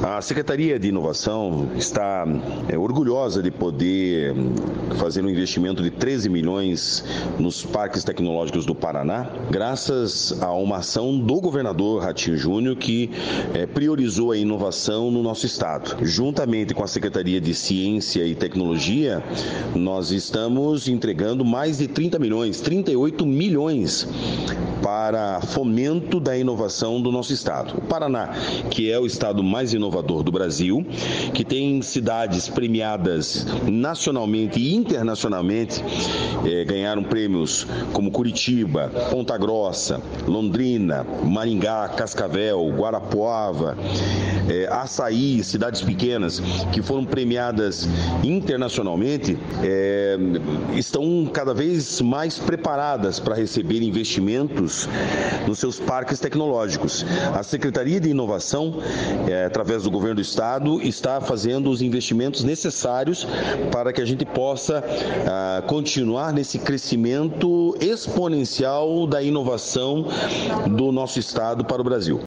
A Secretaria de Inovação está orgulhosa de poder fazer um investimento de 13 milhões nos parques tecnológicos do Paraná, graças a uma ação do governador Ratinho Júnior, que priorizou a inovação no nosso estado. Juntamente com a Secretaria de Ciência e Tecnologia, nós estamos entregando mais de 30 milhões, 38 milhões para fomento da inovação do nosso estado. O Paraná, que é o estado mais inovador do Brasil, que tem cidades premiadas nacionalmente e internacionalmente, ganharam prêmios como Curitiba, Ponta Grossa, Londrina, Maringá, Cascavel, Guarapuava, Açaí, cidades pequenas que foram premiadas internacionalmente, estão cada vez mais preparadas para receber investimentos nos seus parques tecnológicos. A Secretaria de Inovação, através do governo do estado, está fazendo os investimentos necessários para que a gente possa continuar nesse crescimento exponencial da inovação do nosso estado para o Brasil.